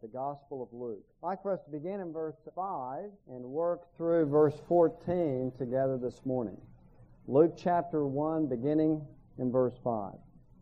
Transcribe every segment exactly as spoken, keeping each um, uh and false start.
the Gospel of Luke. I'd like for us to begin in verse five and work through verse fourteen together this morning. Luke chapter one, beginning in verse five.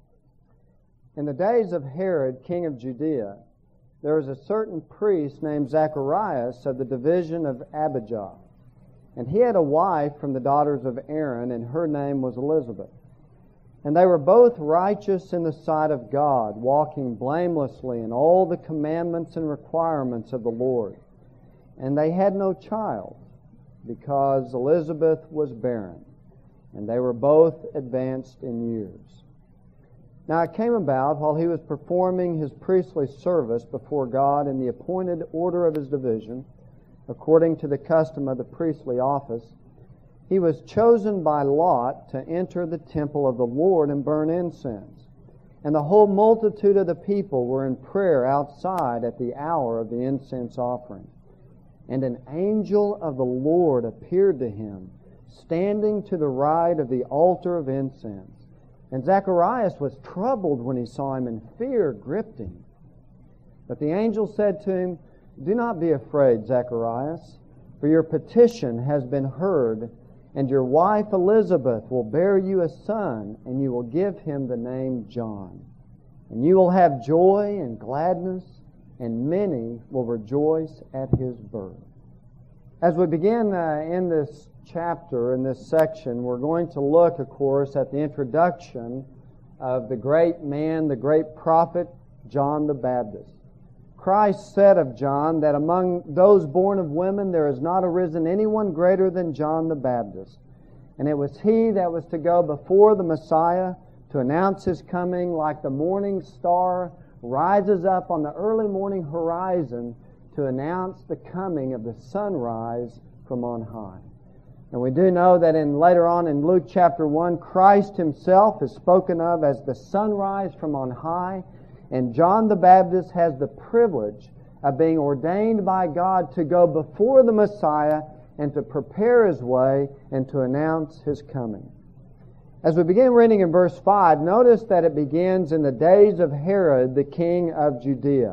In the days of Herod, king of Judea, there was a certain priest named Zacharias of the division of Abijah. And he had a wife from the daughters of Aaron, and her name was Elizabeth. And they were both righteous in the sight of God, walking blamelessly in all the commandments and requirements of the Lord. And they had no child, because Elizabeth was barren, and they were both advanced in years. Now it came about, while he was performing his priestly service before God in the appointed order of his division, according to the custom of the priestly office, he was chosen by lot to enter the temple of the Lord and burn incense. And the whole multitude of the people were in prayer outside at the hour of the incense offering. And an angel of the Lord appeared to him, standing to the right of the altar of incense. And Zacharias was troubled when he saw him, and fear gripped him. But the angel said to him, "Do not be afraid, Zacharias, for your petition has been heard, and your wife Elizabeth will bear you a son, and you will give him the name John. And you will have joy and gladness, and many will rejoice at his birth." As we begin uh, in this chapter, in this section, we're going to look, of course, at the introduction of the great man, the great prophet, John the Baptist. Christ said of John that among those born of women there has not arisen anyone greater than John the Baptist. And it was he that was to go before the Messiah to announce his coming, like the morning star rises up on the early morning horizon to announce the coming of the sunrise from on high. And we do know that in later on in Luke chapter one, Christ himself is spoken of as the sunrise from on high. And John the Baptist has the privilege of being ordained by God to go before the Messiah and to prepare his way and to announce his coming. As we begin reading in verse five, notice that it begins in the days of Herod, the king of Judea.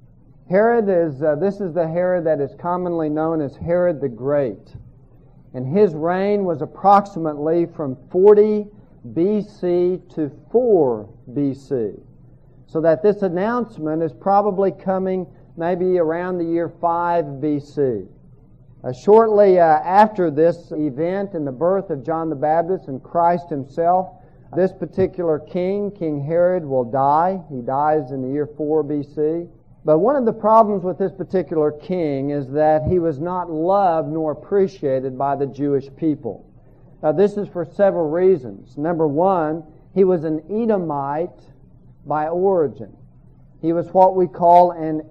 Herod is, uh, this is the Herod that is commonly known as Herod the Great. And his reign was approximately from forty B C to four B C. So that this announcement is probably coming maybe around the year five B C. Uh, shortly uh, after this event and the birth of John the Baptist and Christ himself, this particular king, King Herod, will die. He dies in the year four B C. But one of the problems with this particular king is that he was not loved nor appreciated by the Jewish people. Now this is for several reasons. Number one, he was an Edomite by origin. He was what we call an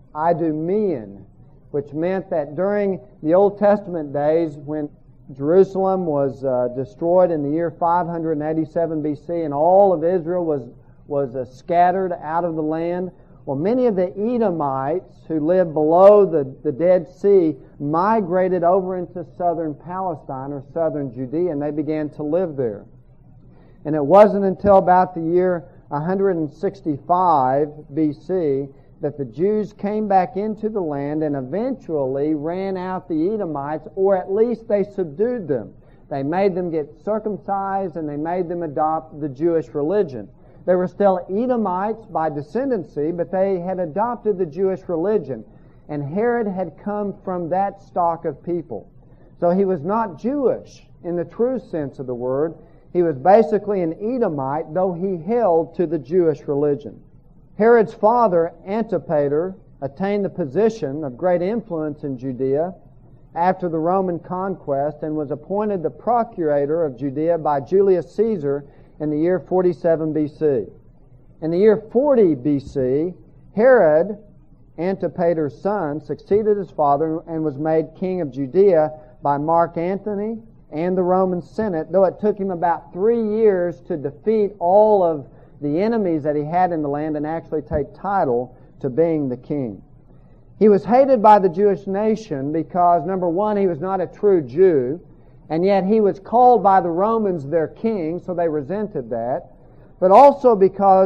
Idumean, which meant that during the Old Testament days, when Jerusalem was uh, destroyed in the year five eighty-seven B C and all of Israel was, was uh, scattered out of the land, well, many of the Edomites who lived below the, the Dead Sea migrated over into southern Palestine or southern Judea, and they began to live there. And it wasn't until about the year one sixty-five B C that the Jews came back into the land and eventually ran out the Edomites, or at least they subdued them. They made them get circumcised and they made them adopt the Jewish religion. They were still Edomites by descendancy, but they had adopted the Jewish religion. And Herod had come from that stock of people. So he was not Jewish in the true sense of the word. He was basically an Edomite, though he held to the Jewish religion. Herod's father, Antipater, attained the position of great influence in Judea after the Roman conquest and was appointed the procurator of Judea by Julius Caesar in the year forty-seven B C. In the year forty B C, Herod, Antipater's son, succeeded his father and was made king of Judea by Mark Antony and the Roman Senate, though it took him about three years to defeat all of the enemies that he had in the land and actually take title to being the king. He was hated by the Jewish nation because, number one, he was not a true Jew, and yet he was called by the Romans their king, so they resented that, but also because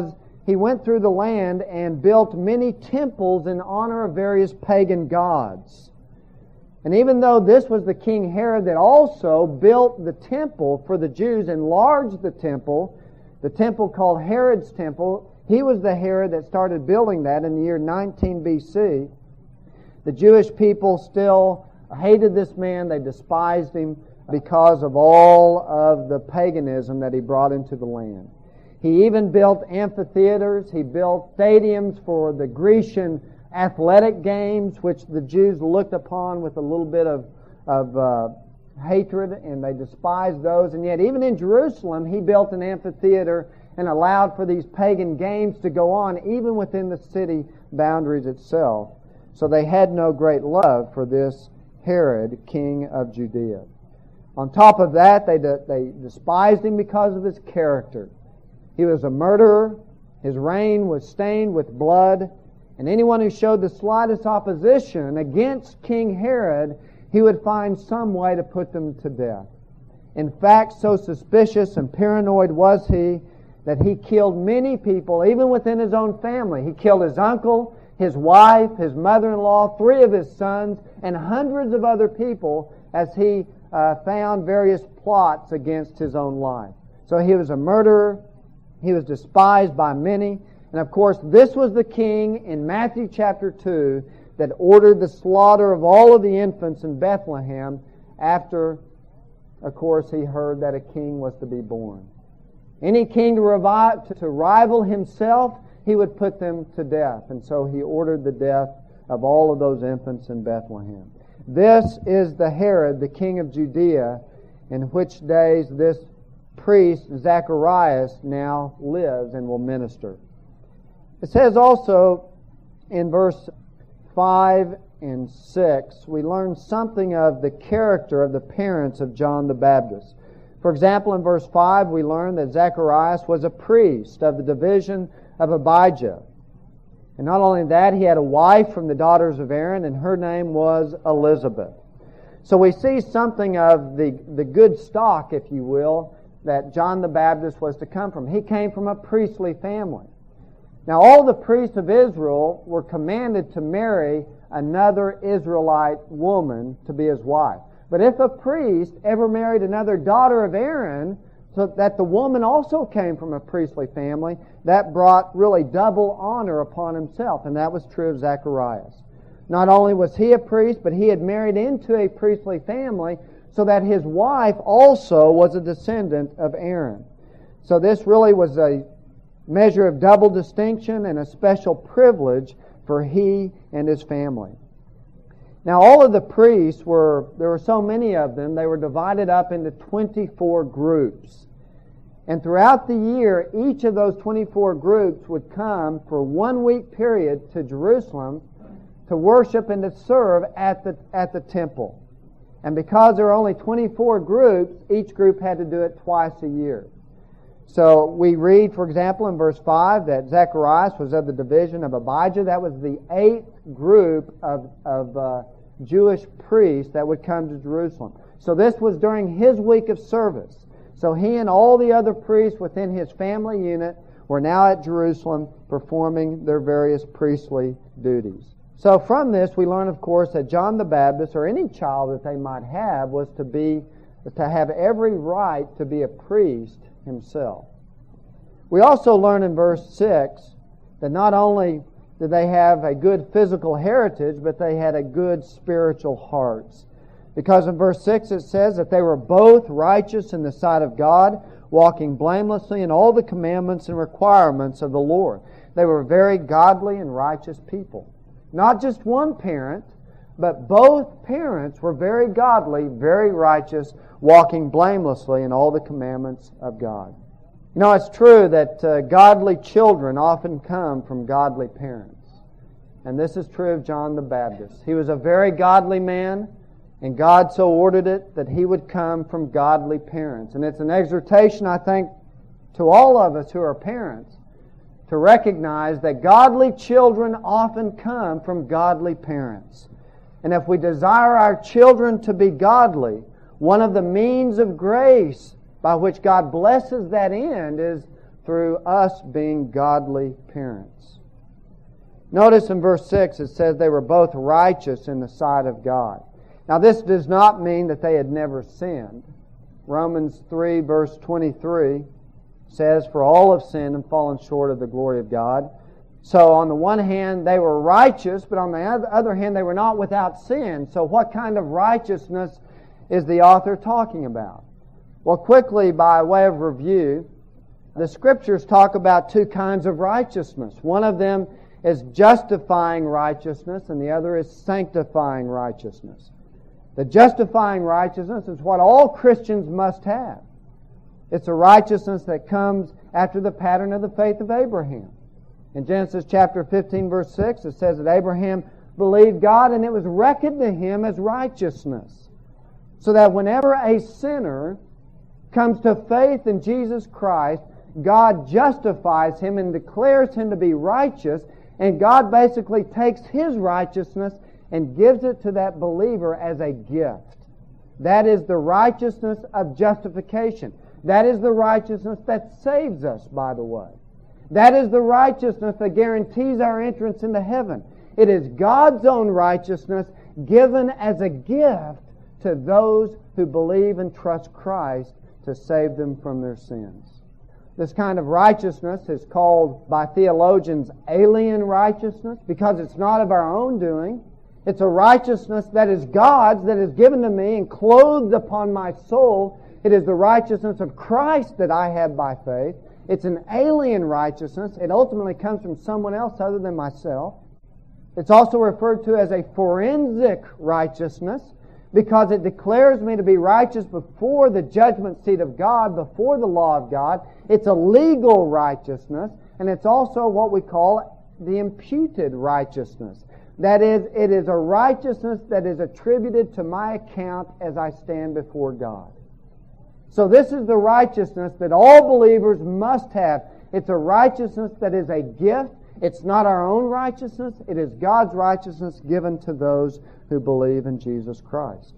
he went through the land and built many temples in honor of various pagan gods. And even though this was the King Herod that also built the temple for the Jews, enlarged the temple, the temple called Herod's temple, he was the Herod that started building that in the year nineteen B C. The Jewish people still hated this man. They despised him because of all of the paganism that he brought into the land. He even built amphitheaters. He built stadiums for the Grecian athletic games, which the Jews looked upon with a little bit of, of uh, hatred, and they despised those. And yet, even in Jerusalem, he built an amphitheater and allowed for these pagan games to go on, even within the city boundaries itself. So they had no great love for this Herod, king of Judea. On top of that, they de- they despised him because of his character. He was a murderer. His reign was stained with blood. And anyone who showed the slightest opposition against King Herod, he would find some way to put them to death. In fact, so suspicious and paranoid was he that he killed many people, even within his own family. He killed his uncle, his wife, his mother-in-law, three of his sons, and hundreds of other people as he uh, found various plots against his own life. So he was a murderer. He was despised by many. And of course, this was the king in Matthew chapter two that ordered the slaughter of all of the infants in Bethlehem after, of course, he heard that a king was to be born. Any king to, revive, to rival himself, he would put them to death. And so he ordered the death of all of those infants in Bethlehem. This is the Herod, the king of Judea, in which days this priest, Zacharias, now lives and will minister. It says also in verse five and six, we learn something of the character of the parents of John the Baptist. For example, in verse five, we learn that Zacharias was a priest of the division of Abijah. And not only that, he had a wife from the daughters of Aaron, and her name was Elizabeth. So we see something of the, the good stock, if you will, that John the Baptist was to come from. He came from a priestly family. Now, all the priests of Israel were commanded to marry another Israelite woman to be his wife. But if a priest ever married another daughter of Aaron, so that the woman also came from a priestly family, that brought really double honor upon himself, and that was true of Zacharias. Not only was he a priest, but he had married into a priestly family, so that his wife also was a descendant of Aaron. So this really was a measure of double distinction and a special privilege for he and his family. Now, all of the priests were, there were so many of them, they were divided up into twenty-four groups. And throughout the year, each of those twenty-four groups would come for one week period to Jerusalem to worship and to serve at the, at the temple. And because there were only twenty-four groups, each group had to do it twice a year. So we read, for example, in verse five that Zacharias was of the division of Abijah. That was the eighth group of, of uh, Jewish priests that would come to Jerusalem. So this was during his week of service. So he and all the other priests within his family unit were now at Jerusalem performing their various priestly duties. So from this we learn, of course, that John the Baptist, or any child that they might have, was to be to have every right to be a priest himself. We also learn in verse six that not only did they have a good physical heritage, but they had a good spiritual hearts. Because in verse six it says that they were both righteous in the sight of God, walking blamelessly in all the commandments and requirements of the Lord. They were very godly and righteous people. Not just one parent, but both parents were very godly, very righteous, walking blamelessly in all the commandments of God. You know, it's true that uh, godly children often come from godly parents. And this is true of John the Baptist. He was a very godly man, and God so ordered it that he would come from godly parents. And it's an exhortation, I think, to all of us who are parents to recognize that godly children often come from godly parents. And if we desire our children to be godly, one of the means of grace by which God blesses that end is through us being godly parents. Notice in verse six it says they were both righteous in the sight of God. Now this does not mean that they had never sinned. Romans three verse twenty-three says, "For all have sinned and fallen short of the glory of God." So on the one hand they were righteous, but on the other hand they were not without sin. So what kind of righteousness is the author talking about? Well, quickly by way of review, the Scriptures talk about two kinds of righteousness. One of them is justifying righteousness, and the other is sanctifying righteousness. The justifying righteousness is what all Christians must have. It's a righteousness that comes after the pattern of the faith of Abraham. In Genesis chapter fifteen, verse six, it says that Abraham believed God and it was reckoned to him as righteousness. So that whenever a sinner comes to faith in Jesus Christ, God justifies him and declares him to be righteous, and God basically takes His righteousness and gives it to that believer as a gift. That is the righteousness of justification. That is the righteousness that saves us, by the way. That is the righteousness that guarantees our entrance into heaven. It is God's own righteousness given as a gift to those who believe and trust Christ to save them from their sins. This kind of righteousness is called by theologians alien righteousness because it's not of our own doing. It's a righteousness that is God's, that is given to me and clothed upon my soul. It is the righteousness of Christ that I have by faith. It's an alien righteousness. It ultimately comes from someone else other than myself. It's also referred to as a forensic righteousness because it declares me to be righteous before the judgment seat of God, before the law of God. It's a legal righteousness, and it's also what we call the imputed righteousness. That is, it is a righteousness that is attributed to my account as I stand before God. So this is the righteousness that all believers must have. It's a righteousness that is a gift. It's not our own righteousness. It is God's righteousness given to those who believe in Jesus Christ.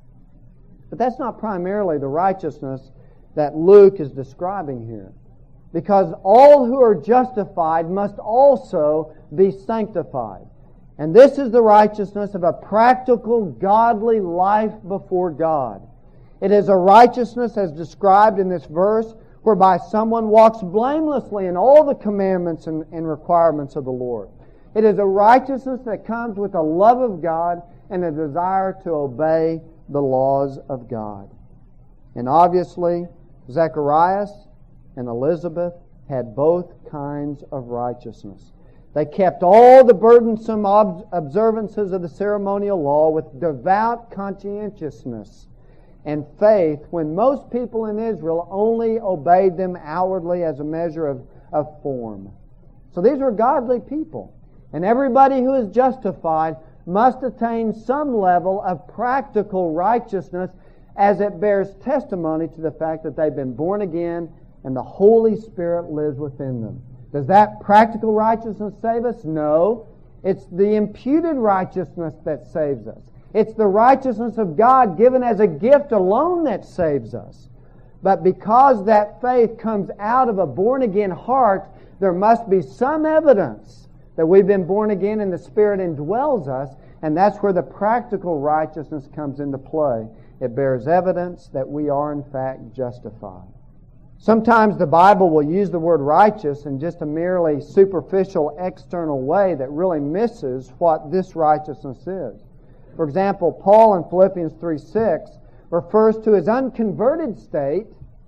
But that's not primarily the righteousness that Luke is describing here. Because all who are justified must also be sanctified. And this is the righteousness of a practical, godly life before God. It is a righteousness as described in this verse whereby someone walks blamelessly in all the commandments and, and requirements of the Lord. It is a righteousness that comes with a love of God and a desire to obey the laws of God. And obviously, Zacharias and Elizabeth had both kinds of righteousness. They kept all the burdensome ob- observances of the ceremonial law with devout conscientiousness and faith when most people in Israel only obeyed them outwardly as a measure of, of form. So these were godly people. And everybody who is justified must attain some level of practical righteousness as it bears testimony to the fact that they've been born again and the Holy Spirit lives within them. Does that practical righteousness save us? No. It's the imputed righteousness that saves us. It's the righteousness of God given as a gift alone that saves us. But because that faith comes out of a born-again heart, there must be some evidence that we've been born again and the Spirit indwells us, and that's where the practical righteousness comes into play. It bears evidence that we are in fact justified. Sometimes the Bible will use the word righteous in just a merely superficial external way that really misses what this righteousness is. For example, Paul in Philippians three six refers to his unconverted state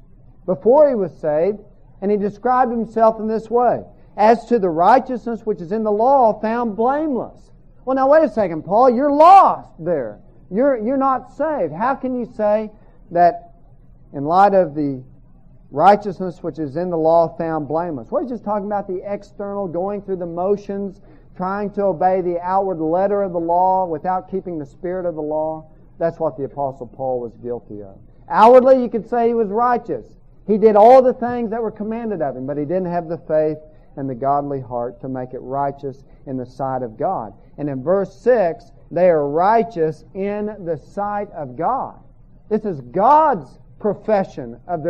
before he was saved, and he described himself in this way: as to the righteousness which is in the law, found blameless. Well, now wait a second, Paul, you're lost there. You're, you're not saved. How can you say that in light of the righteousness which is in the law found blameless? Well, he's just talking about the external, going through the motions, trying to obey the outward letter of the law without keeping the spirit of the law. That's what the Apostle Paul was guilty of. Outwardly, you could say he was righteous. He did all the things that were commanded of him, but he didn't have the faith and the godly heart to make it righteous in the sight of God. And in verse six, they are righteous in the sight of God. This is God's profession of their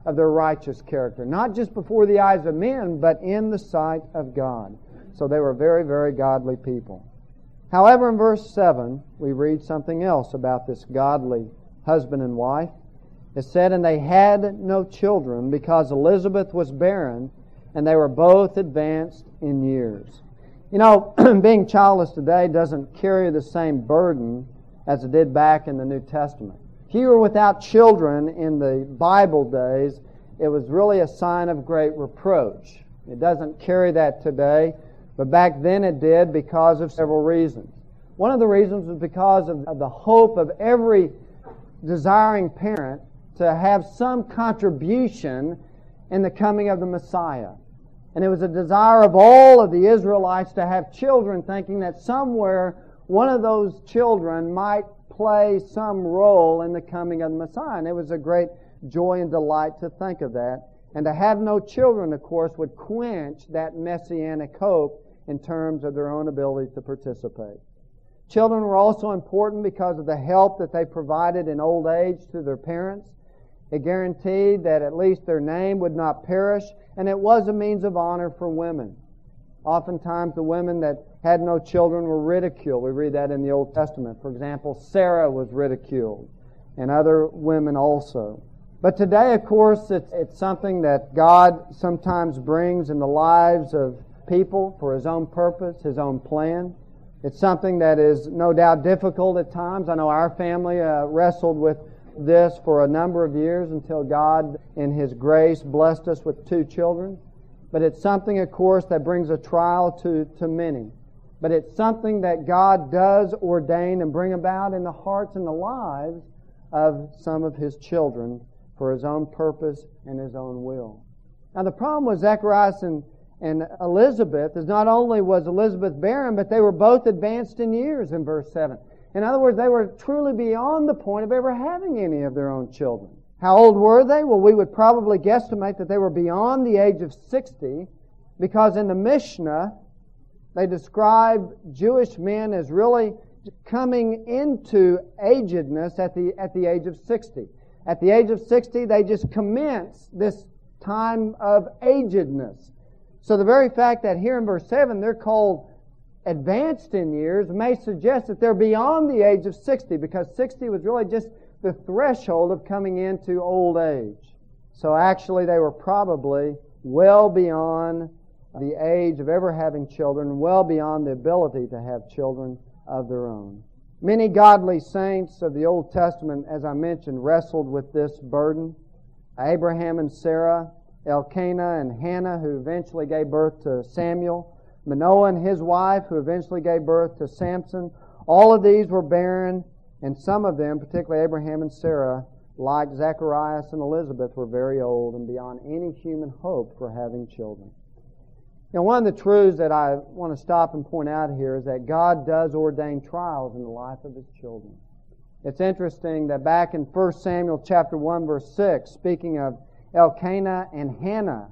of their righteous character, not just before the eyes of men, but in the sight of God. So they were very, very godly people. However, in verse seven, we read something else about this godly husband and wife. It said, "And they had no children because Elizabeth was barren, and they were both advanced in years." You know, being childless today doesn't carry the same burden as it did back in the New Testament. If you were without children in the Bible days, it was really a sign of great reproach. It doesn't carry that today, but back then it did because of several reasons. One of the reasons was because of, of the hope of every desiring parent to have some contribution in the coming of the Messiah. And it was a desire of all of the Israelites to have children, thinking that somewhere one of those children might play some role in the coming of the Messiah. And it was a great joy and delight to think of that. And to have no children, of course, would quench that messianic hope in terms of their own ability to participate. Children were also important because of the help that they provided in old age to their parents. It guaranteed that at least their name would not perish, and it was a means of honor for women. Oftentimes the women that had no children were ridiculed. We read that in the Old Testament. For example, Sarah was ridiculed, and other women also. But today, of course, it's, it's something that God sometimes brings in the lives of people for His own purpose, His own plan. It's something that is no doubt difficult at times. I know our family uh, wrestled with this for a number of years until God, in His grace, blessed us with two children. But it's something, of course, that brings a trial to, to many. But it's something that God does ordain and bring about in the hearts and the lives of some of His children for His own purpose and His own will. Now the problem with Zacharias and, and Elizabeth is not only was Elizabeth barren, but they were both advanced in years in verse seven. In other words, they were truly beyond the point of ever having any of their own children. How old were they? Well, we would probably guesstimate that they were beyond the age of sixty, because in the Mishnah, they describe Jewish men as really coming into agedness at the, at the age of sixty. At the age of sixty, they just commence this time of agedness. So the very fact that here in verse seven, they're called advanced in years may suggest that they're beyond the age of sixty, because sixty was really just the threshold of coming into old age. So actually they were probably well beyond the age of ever having children, well beyond the ability to have children of their own. Many godly saints of the Old Testament, as I mentioned, wrestled with this burden. Abraham and Sarah, Elkanah and Hannah, who eventually gave birth to Samuel, Manoah and his wife, who eventually gave birth to Samson. All of these were barren, and some of them, particularly Abraham and Sarah, like Zacharias and Elizabeth, were very old and beyond any human hope for having children. Now, one of the truths that I want to stop and point out here is that God does ordain trials in the life of His children. It's interesting that back in First Samuel chapter one, verse six, speaking of Elkanah and Hannah,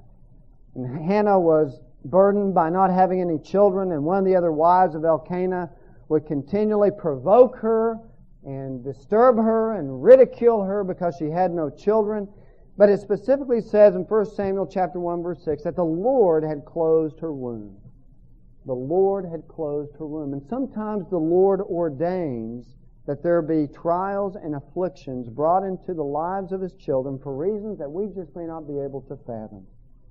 and Hannah was burdened by not having any children, and one of the other wives of Elkanah would continually provoke her and disturb her and ridicule her because she had no children. But it specifically says in First Samuel chapter one, verse six, that the Lord had closed her womb. The Lord had closed her womb. And sometimes the Lord ordains that there be trials and afflictions brought into the lives of His children for reasons that we just may not be able to fathom.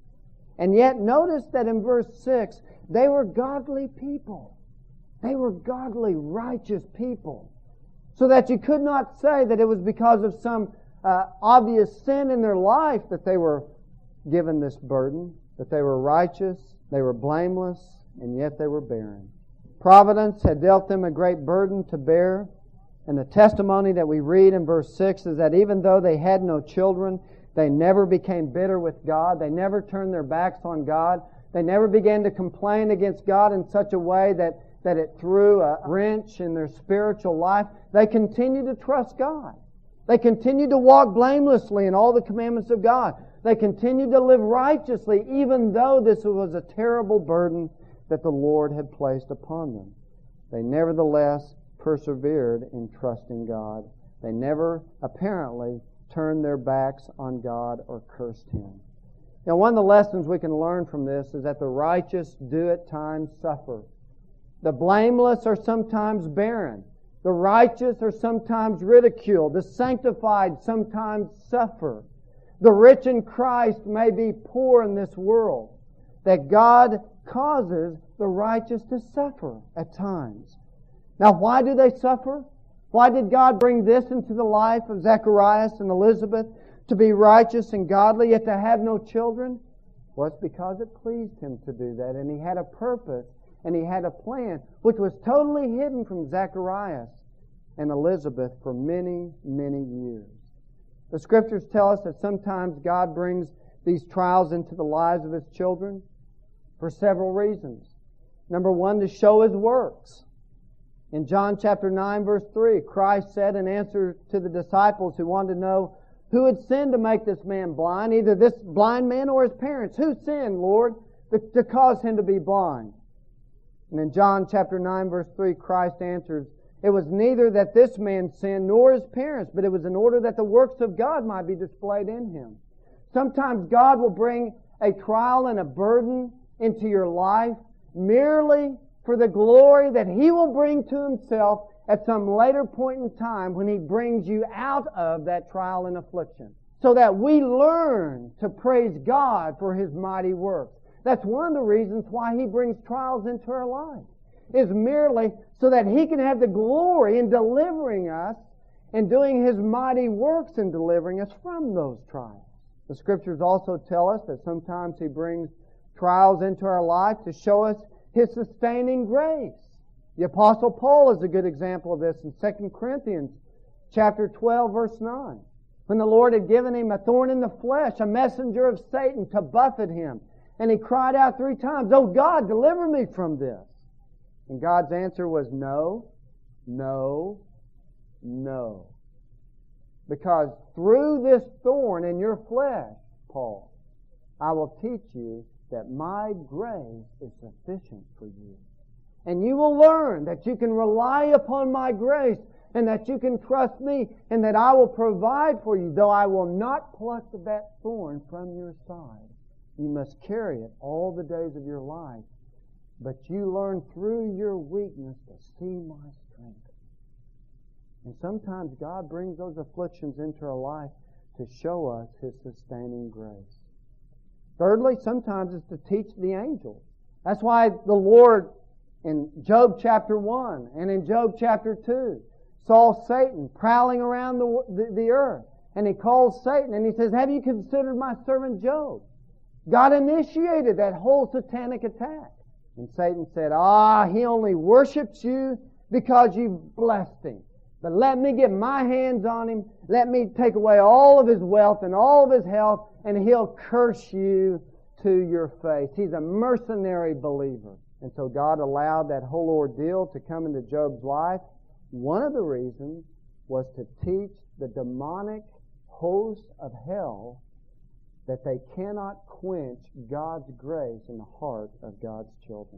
And yet notice that in verse six, they were godly people. They were godly, righteous people. So that you could not say that it was because of some uh, obvious sin in their life that they were given this burden, that they were righteous, they were blameless, and yet they were barren. Providence had dealt them a great burden to bear, and the testimony that we read in verse six is that even though they had no children, they never became bitter with God. They never turned their backs on God. They never began to complain against God in such a way that, that it threw a wrench in their spiritual life. They continued to trust God. They continued to walk blamelessly in all the commandments of God. They continued to live righteously, even though this was a terrible burden that the Lord had placed upon them. They nevertheless persevered in trusting God. They never, apparently, turned their backs on God or cursed Him. Now, one of the lessons we can learn from this is that the righteous do at times suffer. The blameless are sometimes barren. The righteous are sometimes ridiculed. The sanctified sometimes suffer. The rich in Christ may be poor in this world. That God causes the righteous to suffer at times. Now, why do they suffer? Why did God bring this into the life of Zacharias and Elizabeth? To be righteous and godly, yet to have no children? Well, it's because it pleased Him to do that, and He had a purpose, and He had a plan, which was totally hidden from Zacharias and Elizabeth for many, many years. The Scriptures tell us that sometimes God brings these trials into the lives of His children for several reasons. Number one, to show His works. In John chapter nine, verse three, Christ said in answer to the disciples who wanted to know who had sinned to make this man blind, either this blind man or his parents. Who sinned, Lord, to cause him to be blind? And in John chapter nine, verse three, Christ answers, it was neither that this man sinned nor his parents, but it was in order that the works of God might be displayed in him. Sometimes God will bring a trial and a burden into your life merely for the glory that He will bring to Himself at some later point in time when He brings you out of that trial and affliction. So that we learn to praise God for His mighty works. That's one of the reasons why He brings trials into our life. Is merely so that He can have the glory in delivering us and doing His mighty works in delivering us from those trials. The Scriptures also tell us that sometimes He brings trials into our life to show us His sustaining grace. The Apostle Paul is a good example of this in Second Corinthians chapter twelve, verse nine. When the Lord had given him a thorn in the flesh, a messenger of Satan to buffet him, and he cried out three times, "Oh God, deliver me from this." And God's answer was no, no, no. Because through this thorn in your flesh, Paul, I will teach you that my grace is sufficient for you. And you will learn that you can rely upon my grace and that you can trust me and that I will provide for you, though I will not pluck that thorn from your side. You must carry it all the days of your life. But you learn through your weakness to see my strength. And sometimes God brings those afflictions into our life to show us His sustaining grace. Thirdly, sometimes it's to teach the angels. That's why the Lord in Job chapter one and in Job chapter two saw Satan prowling around the, the, the earth. And He calls Satan and He says, "Have you considered my servant Job?" God initiated that whole satanic attack. And Satan said, "Ah, he only worships you because you've blessed him. But let me get my hands on him. Let me take away all of his wealth and all of his health, and he'll curse you to your face." He's a mercenary believer. And so God allowed that whole ordeal to come into Job's life. One of the reasons was to teach the demonic hosts of hell that they cannot quench God's grace in the heart of God's children.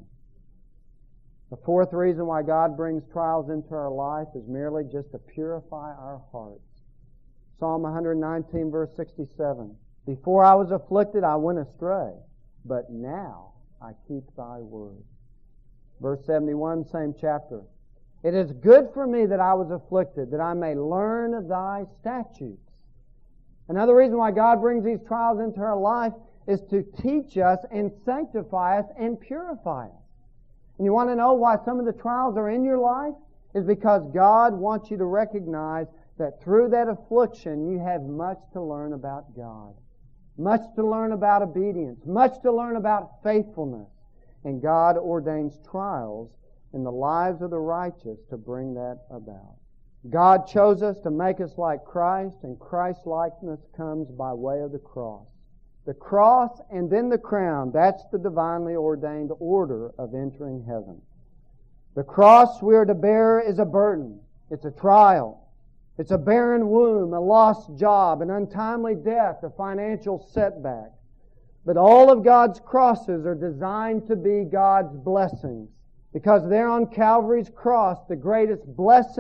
The fourth reason why God brings trials into our life is merely just to purify our hearts. Psalm one nineteen, verse sixty-seven. "Before I was afflicted, I went astray, but now I keep thy word." Verse seventy-one, same chapter. "It is good for me that I was afflicted, that I may learn thy statutes." Another reason why God brings these trials into our life is to teach us and sanctify us and purify us. And you want to know why some of the trials are in your life? Is because God wants you to recognize that through that affliction you have much to learn about God. Much to learn about obedience. Much to learn about faithfulness. And God ordains trials in the lives of the righteous to bring that about. God chose us to make us like Christ, and Christ-likeness comes by way of the cross. The cross and then the crown, that's the divinely ordained order of entering heaven. The cross we are to bear is a burden. It's a trial. It's a barren womb, a lost job, an untimely death, a financial setback. But all of God's crosses are designed to be God's blessings. Because there on Calvary's cross, the greatest blessing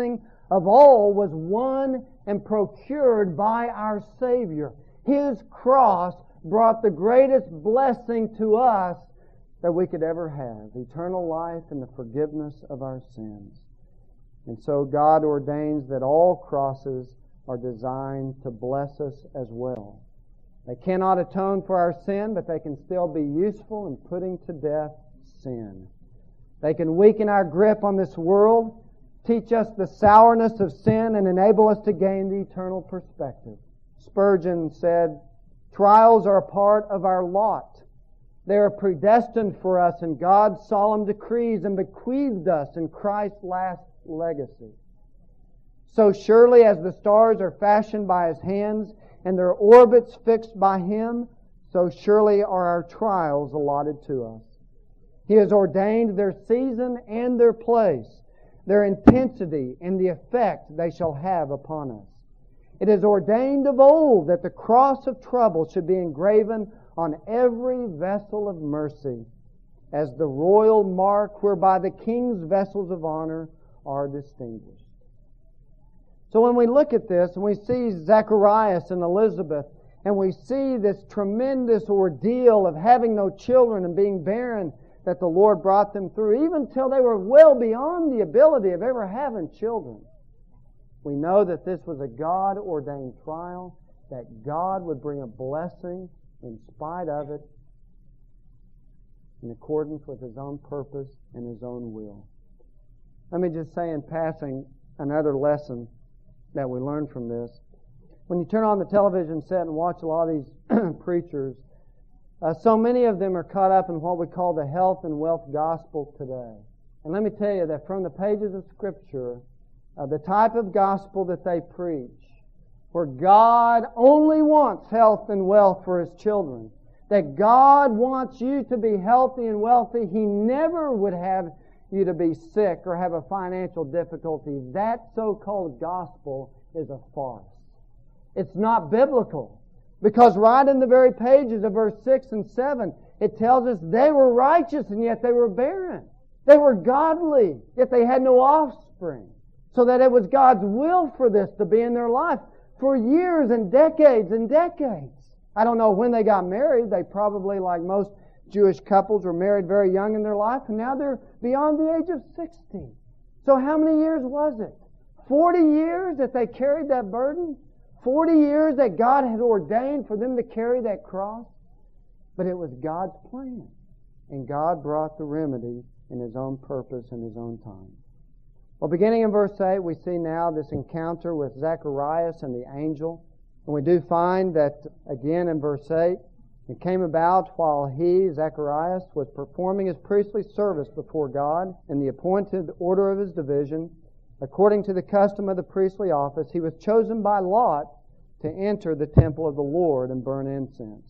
of all was won and procured by our Savior. His cross brought the greatest blessing to us that we could ever have, eternal life and the forgiveness of our sins. And so God ordains that all crosses are designed to bless us as well. They cannot atone for our sin, but they can still be useful in putting to death sin. They can weaken our grip on this world, teach us the sourness of sin, and enable us to gain the eternal perspective. Spurgeon said, "Trials are a part of our lot. They are predestined for us in God's solemn decrees and bequeathed us in Christ's last legacy. So surely as the stars are fashioned by His hands and their orbits fixed by Him, so surely are our trials allotted to us. He has ordained their season and their place, their intensity and the effect they shall have upon us. It is ordained of old that the cross of trouble should be engraven on every vessel of mercy, as the royal mark whereby the king's vessels of honor are distinguished." So when we look at this and we see Zacharias and Elizabeth, and we see this tremendous ordeal of having no children and being barren that the Lord brought them through, even till they were well beyond the ability of ever having children, we know that this was a God-ordained trial, that God would bring a blessing in spite of it, in accordance with His own purpose and His own will. Let me just say in passing another lesson that we learn from this. When you turn on the television set and watch a lot of these preachers, uh, so many of them are caught up in what we call the health and wealth gospel today. And let me tell you that from the pages of Scripture, uh, the type of gospel that they preach, where God only wants health and wealth for His children, that God wants you to be healthy and wealthy, He never would have you to be sick or have a financial difficulty. That so-called gospel is a farce. It's not biblical. Because right in the very pages of verse six and seven, it tells us they were righteous and yet they were barren. They were godly, yet they had no offspring. So that it was God's will for this to be in their life for years and decades and decades. I don't know when they got married. They probably, like most Jewish couples, were married very young in their life, and now they're beyond the age of sixty. So how many years was it? Forty years that they carried that burden? Forty years that God had ordained for them to carry that cross? But it was God's plan. And God brought the remedy in His own purpose and His own time. Well, beginning in verse eight, we see now this encounter with Zacharias and the angel. And we do find that, again in verse eight, it came about while he, Zacharias, was performing his priestly service before God in the appointed order of his division. According to the custom of the priestly office, he was chosen by lot to enter the temple of the Lord and burn incense.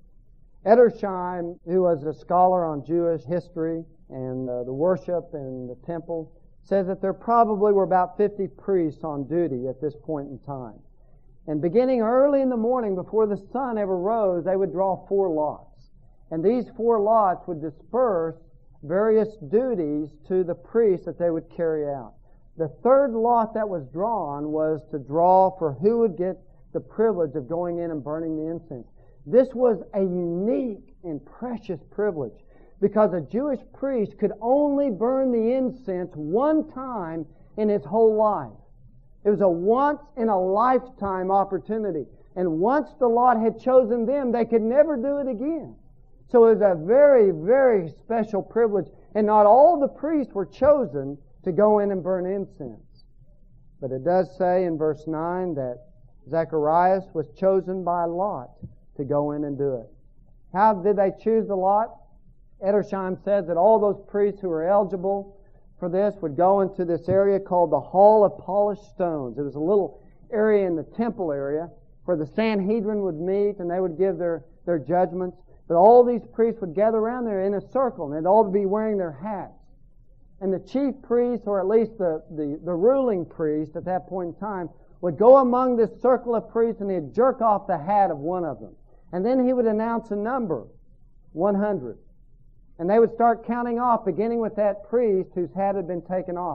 Edersheim, who was a scholar on Jewish history and uh, the worship in the temple, says that there probably were about fifty priests on duty at this point in time. And beginning early in the morning, before the sun ever rose, they would draw four lots. And these four lots would disperse various duties to the priests that they would carry out. The third lot that was drawn was to draw for who would get the privilege of going in and burning the incense. This was a unique and precious privilege, because a Jewish priest could only burn the incense one time in his whole life. It was a once-in-a-lifetime opportunity. And once the Lord had chosen them, they could never do it again. So it was a very, very special privilege. And not all the priests were chosen to go in and burn incense. But it does say in verse nine that Zacharias was chosen by Lot to go in and do it. How did they choose the Lot? Edersheim says that all those priests who were eligible for this would go into this area called the Hall of Polished Stones. It was a little area in the temple area where the Sanhedrin would meet and they would give their, their judgments. But all these priests would gather around there in a circle, and they'd all be wearing their hats. And the chief priest, or at least the, the, the ruling priest at that point in time, would go among this circle of priests and he'd jerk off the hat of one of them. And then he would announce a number, one hundred. And they would start counting off, beginning with that priest whose hat had been taken off.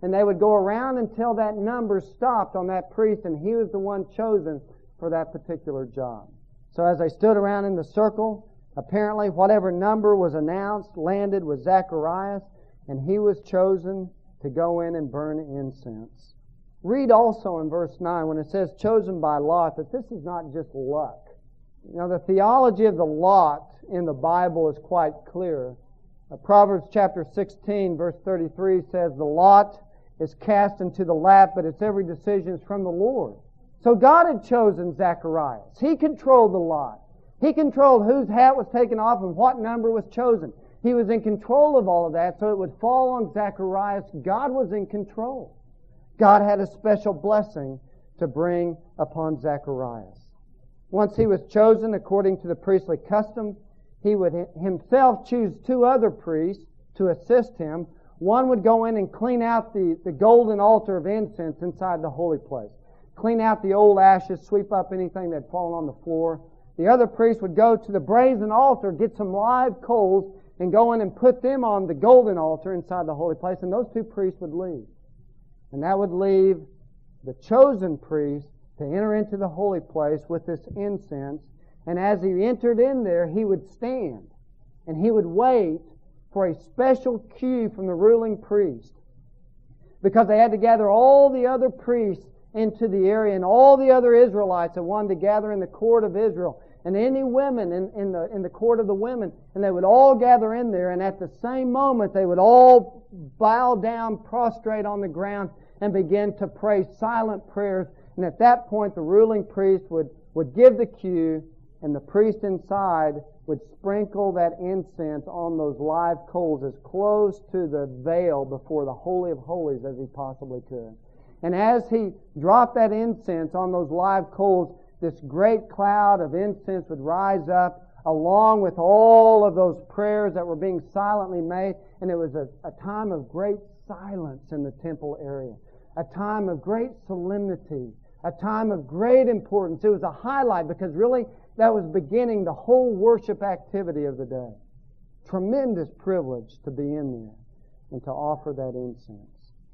and they would go around until that number stopped on that priest, and he was the one chosen for that particular job. So as they stood around in the circle, apparently whatever number was announced landed with Zacharias, and he was chosen to go in and burn incense. Read also in verse nine when it says chosen by lot that this is not just luck. You know, the theology of the lot in the Bible is quite clear. Uh, Proverbs chapter sixteen verse thirty-three says the lot is cast into the lap, but its every decision is from the Lord. So God had chosen Zacharias. He controlled the lot. He controlled whose hat was taken off and what number was chosen. He was in control of all of that, so it would fall on Zacharias. God was in control. God had a special blessing to bring upon Zacharias. Once he was chosen according to the priestly custom, he would himself choose two other priests to assist him. One would go in and clean out the, the golden altar of incense inside the holy place. Clean out the old ashes, sweep up anything that had fallen on the floor. The other priest would go to the brazen altar, get some live coals, and go in and put them on the golden altar inside the holy place, and those two priests would leave. And that would leave the chosen priest to enter into the holy place with this incense. And as he entered in there, he would stand, and he would wait for a special cue from the ruling priest, because they had to gather all the other priests into the area, and all the other Israelites that wanted to gather in the court of Israel, and any women in, in the in the court of the women, and they would all gather in there, and at the same moment they would all bow down, prostrate on the ground, and begin to pray silent prayers. And at that point the ruling priest would, would give the cue, and the priest inside would sprinkle that incense on those live coals as close to the veil before the Holy of Holies as he possibly could. And as he dropped that incense on those live coals, this great cloud of incense would rise up along with all of those prayers that were being silently made. And it was a, a time of great silence in the temple area, a time of great solemnity, a time of great importance. It was a highlight because really that was beginning the whole worship activity of the day. Tremendous privilege to be in there and to offer that incense.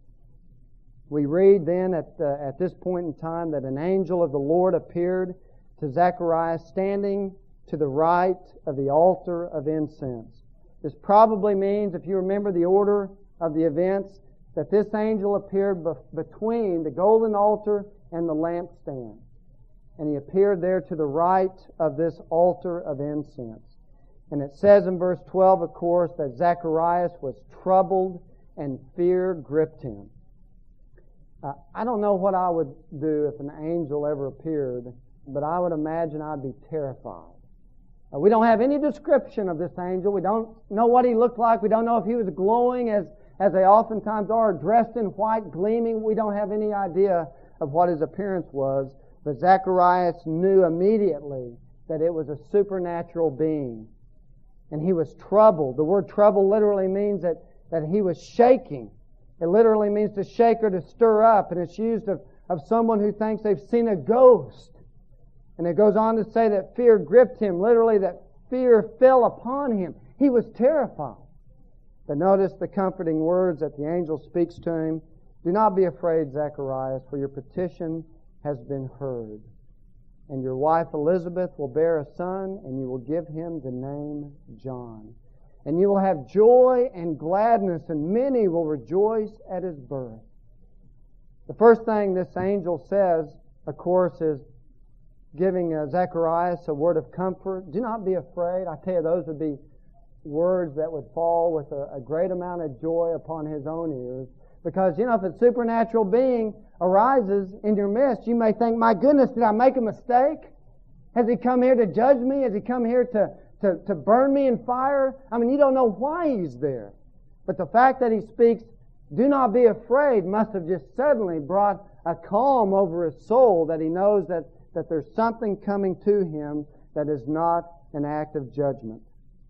We read then at uh, at this point in time that an angel of the Lord appeared to Zacharias standing to the right of the altar of incense. This probably means, if you remember the order of the events, that this angel appeared be- between the golden altar and the lampstand. And he appeared there to the right of this altar of incense. And it says in verse twelve, of course, that Zacharias was troubled and fear gripped him. Uh, I don't know what I would do if an angel ever appeared, but I would imagine I'd be terrified. Uh, we don't have any description of this angel. We don't know what he looked like. We don't know if he was glowing as, as they oftentimes are, dressed in white, gleaming. We don't have any idea of what his appearance was. But Zacharias knew immediately that it was a supernatural being. And he was troubled. The word trouble literally means that, that he was shaking. It literally means to shake or to stir up, and it's used of, of someone who thinks they've seen a ghost. And it goes on to say that fear gripped him, literally that fear fell upon him. He was terrified. But notice the comforting words that the angel speaks to him. Do not be afraid, Zacharias, for your petition has been heard. And your wife Elizabeth will bear a son, and you will give him the name John. And you will have joy and gladness, and many will rejoice at his birth. The first thing this angel says, of course, is giving uh, Zacharias a word of comfort. Do not be afraid. I tell you, those would be words that would fall with a, a great amount of joy upon his own ears. Because, you know, if a supernatural being arises in your midst, you may think, my goodness, did I make a mistake? Has he come here to judge me? Has he come here to To, to burn me in fire? I mean, you don't know why he's there. But the fact that he speaks, do not be afraid, must have just suddenly brought a calm over his soul, that he knows that, that there's something coming to him that is not an act of judgment.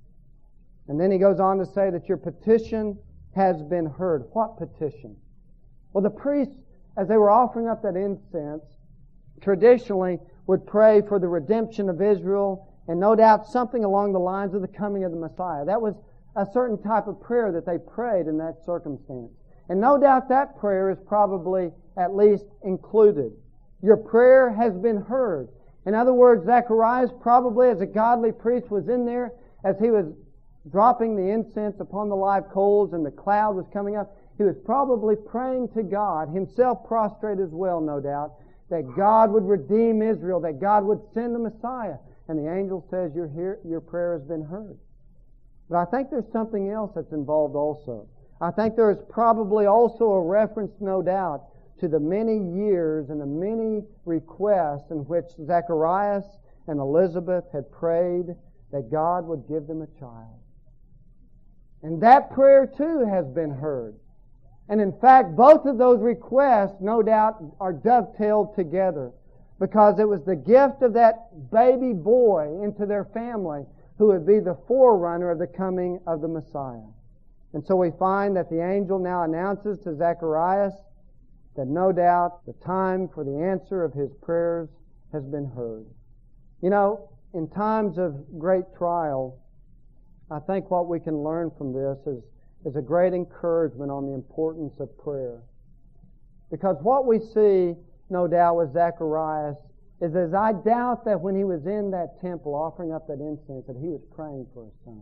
And then he goes on to say that your petition has been heard. What petition? Well, the priests, as they were offering up that incense, traditionally would pray for the redemption of Israel, and no doubt something along the lines of the coming of the Messiah. That was a certain type of prayer that they prayed in that circumstance. And no doubt that prayer is probably at least included. Your prayer has been heard. In other words, Zacharias probably, as a godly priest, was in there as he was dropping the incense upon the live coals and the cloud was coming up. He was probably praying to God, himself prostrate as well, no doubt, that God would redeem Israel, that God would send the Messiah. And the angel says, your, hear, your prayer has been heard. But I think there's something else that's involved also. I think there is probably also a reference, no doubt, to the many years and the many requests in which Zacharias and Elizabeth had prayed that God would give them a child. And that prayer too has been heard. And in fact, both of those requests, no doubt, are dovetailed together, because it was the gift of that baby boy into their family who would be the forerunner of the coming of the Messiah. And so we find that the angel now announces to Zacharias that no doubt the time for the answer of his prayers has been heard. You know, in times of great trial, I think what we can learn from this is, is a great encouragement on the importance of prayer. Because what we see, no doubt, with Zacharias is, as I doubt that when he was in that temple offering up that incense that he was praying for a son.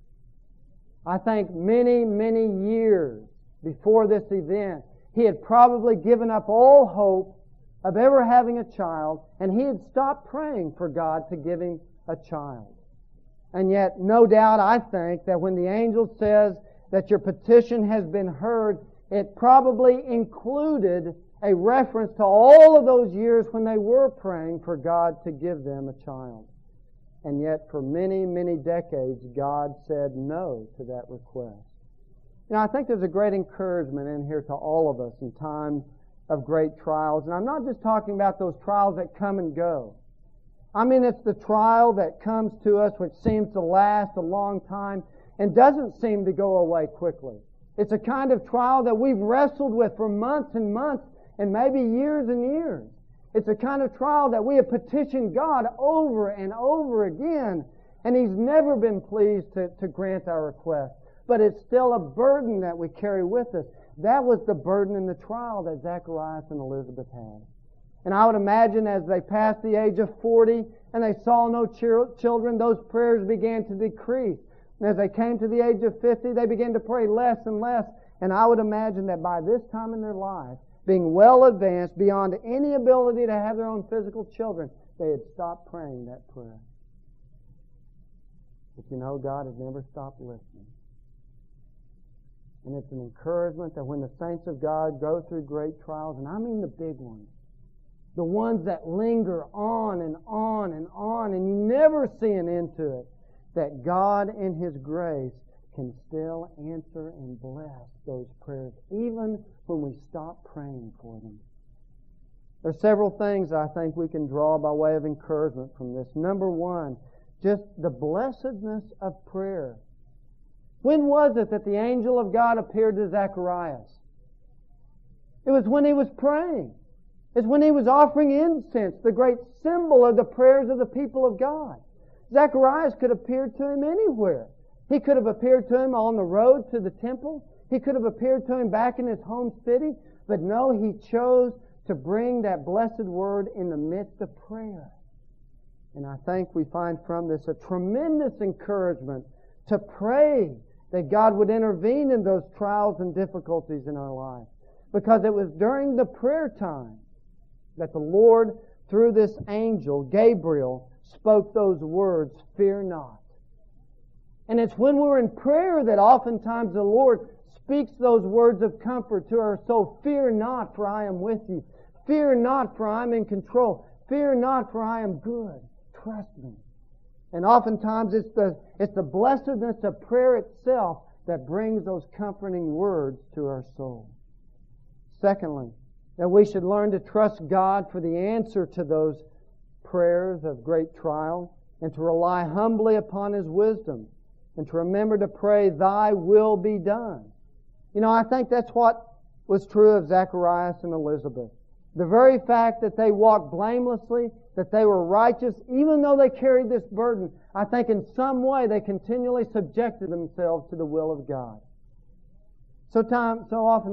I think many, many years before this event, he had probably given up all hope of ever having a child, and he had stopped praying for God to give him a child. And yet, no doubt, I think that when the angel says that your petition has been heard, it probably included a reference to all of those years when they were praying for God to give them a child. And yet, for many, many decades, God said no to that request. You know, I think there's a great encouragement in here to all of us in time of great trials. And I'm not just talking about those trials that come and go. I mean, it's the trial that comes to us which seems to last a long time and doesn't seem to go away quickly. It's a kind of trial that we've wrestled with for months and months and maybe years and years. It's a kind of trial that we have petitioned God over and over again, and He's never been pleased to, to grant our request. But it's still a burden that we carry with us. That was the burden in the trial that Zacharias and Elizabeth had. And I would imagine as they passed the age of forty and they saw no ch- children, those prayers began to decrease. And as they came to the age of fifty, they began to pray less and less. And I would imagine that by this time in their life, being well advanced beyond any ability to have their own physical children, they had stopped praying that prayer. But you know, God has never stopped listening. And it's an encouragement that when the saints of God go through great trials, and I mean the big ones, the ones that linger on and on and on, and you never see an end to it, that God in His grace can still answer and bless those prayers, even when we stop praying for them. There are several things I think we can draw by way of encouragement from this. Number one, just the blessedness of prayer. When was it that the angel of God appeared to Zacharias? It was when he was praying. It's when he was offering incense, the great symbol of the prayers of the people of God. Zacharias could appear to him anywhere. He could have appeared to him on the road to the temple. He could have appeared to him back in his home city. But no, he chose to bring that blessed word in the midst of prayer. And I think we find from this a tremendous encouragement to pray that God would intervene in those trials and difficulties in our life. Because it was during the prayer time that the Lord, through this angel, Gabriel, spoke those words, "Fear not." And it's when we're in prayer that oftentimes the Lord speaks those words of comfort to our soul. "Fear not, for I am with you. Fear not, for I am in control. Fear not, for I am good. Trust me." And oftentimes it's the, it's the blessedness of prayer itself that brings those comforting words to our soul. Secondly, that we should learn to trust God for the answer to those prayers of great trial and to rely humbly upon His wisdom and to remember to pray, "Thy will be done." You know, I think that's what was true of Zacharias and Elizabeth. The very fact that they walked blamelessly, that they were righteous, even though they carried this burden, I think in some way they continually subjected themselves to the will of God. So time, so often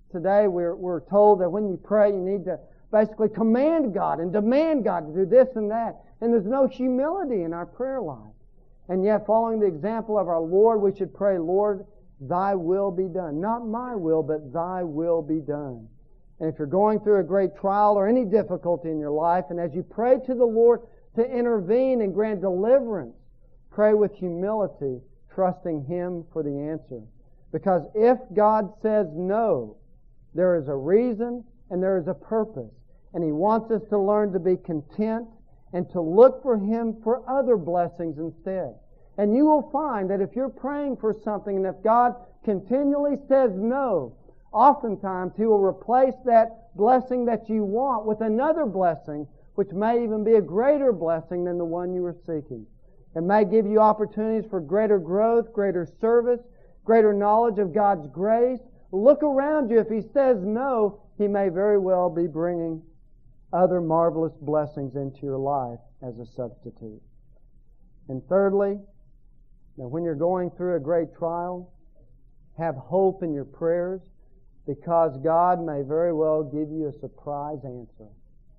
today we're, we're told that when you pray, you need to basically command God and demand God to do this and that. And there's no humility in our prayer life. And yet, following the example of our Lord, we should pray, Lord, Thy will be done. Not my will, but Thy will be done. And if you're going through a great trial or any difficulty in your life, and as you pray to the Lord to intervene and grant deliverance, pray with humility, trusting Him for the answer. Because if God says no, there is a reason and there is a purpose. And He wants us to learn to be content and to look for Him for other blessings instead. And you will find that if you're praying for something and if God continually says no, oftentimes He will replace that blessing that you want with another blessing, which may even be a greater blessing than the one you were seeking. It may give you opportunities for greater growth, greater service, greater knowledge of God's grace. Look around you. If He says no, He may very well be bringing other marvelous blessings into your life as a substitute. And thirdly, now when you're going through a great trial, have hope in your prayers, because God may very well give you a surprise answer.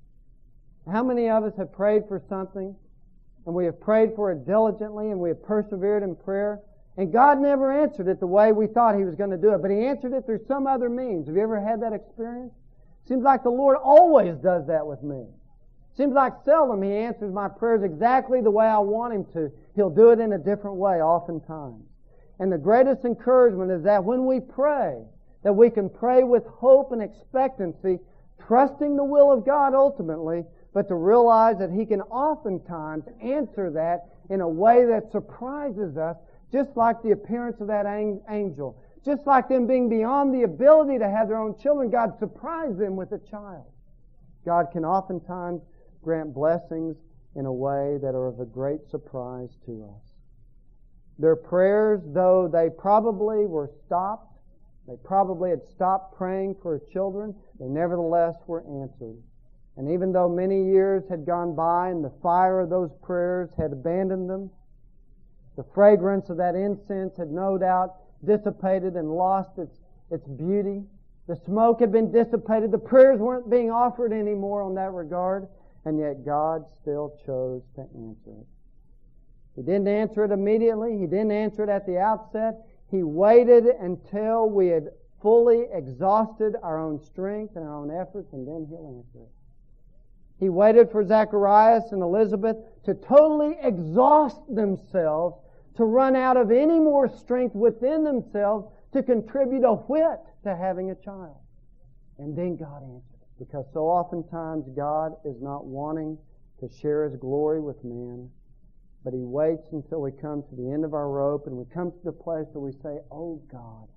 How many of us have prayed for something, and we have prayed for it diligently, and we have persevered in prayer, and God never answered it the way we thought He was going to do it, but He answered it through some other means? Have you ever had that experience? Seems like the Lord always does that with me. Seems like seldom He answers my prayers exactly the way I want Him to. He'll do it in a different way oftentimes. And the greatest encouragement is that when we pray, that we can pray with hope and expectancy, trusting the will of God ultimately, but to realize that He can oftentimes answer that in a way that surprises us, just like the appearance of that angel. Just like them being beyond the ability to have their own children, God surprised them with a child. God can oftentimes grant blessings in a way that are of a great surprise to us. Their prayers, though they probably were stopped, they probably had stopped praying for children, they nevertheless were answered. And even though many years had gone by and the fire of those prayers had abandoned them, the fragrance of that incense had no doubt dissipated and lost its, its beauty. The smoke had been dissipated. The prayers weren't being offered anymore on that regard. And yet God still chose to answer it. He didn't answer it immediately. He didn't answer it at the outset. He waited until we had fully exhausted our own strength and our own efforts, and then He'll answer it. He waited for Zacharias and Elizabeth to totally exhaust themselves, to run out of any more strength within themselves to contribute a whit to having a child. And then God answered it. Because so oftentimes God is not wanting to share His glory with man, but He waits until we come to the end of our rope and we come to the place where we say, "Oh God,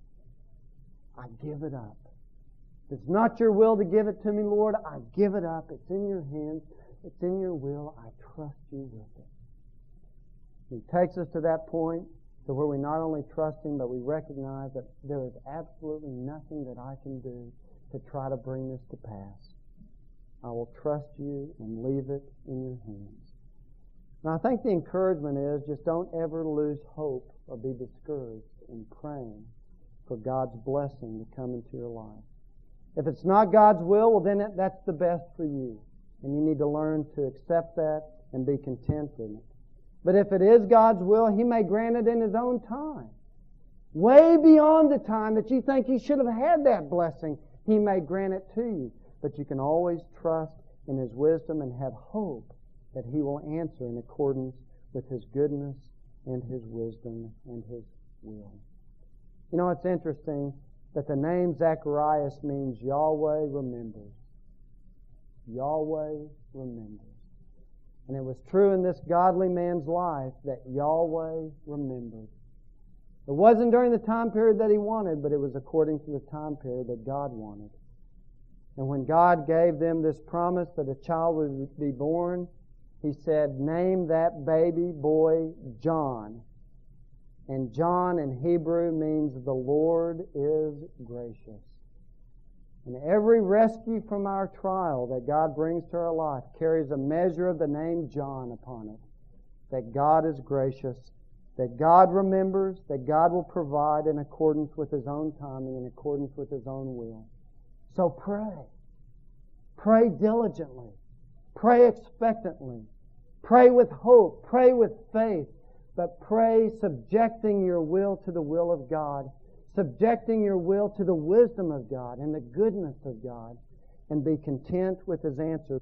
I give it up. It's not Your will to give it to me, Lord. I give it up. It's in Your hands. It's in Your will. I trust You with it." He takes us to that point to where we not only trust Him, but we recognize that there is absolutely nothing that I can do to try to bring this to pass. I will trust You and leave it in Your hands. And I think the encouragement is just don't ever lose hope or be discouraged in praying for God's blessing to come into your life. If it's not God's will, well then that's the best for you. And you need to learn to accept that and be content in it. But if it is God's will, He may grant it in His own time. Way beyond the time that you think you should have had that blessing, He may grant it to you. But you can always trust in His wisdom and have hope that He will answer in accordance with His goodness and His wisdom and His will. You know, it's interesting that the name Zacharias means Yahweh remembers. Yahweh remembers. And it was true in this godly man's life that Yahweh remembered. It wasn't during the time period that he wanted, but it was according to the time period that God wanted. And when God gave them this promise that a child would be born, He said, "Name that baby boy John." And John in Hebrew means the Lord is gracious. And every rescue from our trial that God brings to our life carries a measure of the name John upon it. That God is gracious, that God remembers, that God will provide in accordance with His own timing, in accordance with His own will. So pray. Pray diligently. Pray expectantly. Pray with hope. Pray with faith. But pray subjecting your will to the will of God, subjecting your will to the wisdom of God and the goodness of God, and be content with His answer.